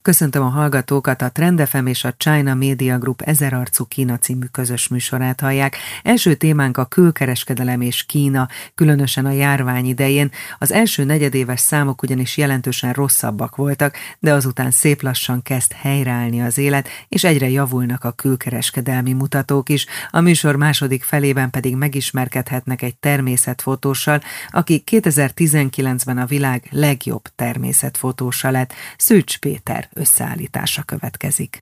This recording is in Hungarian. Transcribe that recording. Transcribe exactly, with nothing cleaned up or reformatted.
Köszöntöm a hallgatókat, a Trend ef em és a China Media Group Ezerarcú Kína című közös műsorát hallják. Első témánk a külkereskedelem és Kína, különösen a járvány idején. Az első negyedéves számok ugyanis jelentősen rosszabbak voltak, de azután szép lassan kezd helyreállni az élet, és egyre javulnak a külkereskedelmi mutatók is. A műsor második felében pedig megismerkedhetnek egy természetfotóssal, aki kétezer-tizenkilencben a világ legjobb természetfotósa lett. Szűcs Péter összeállítása következik.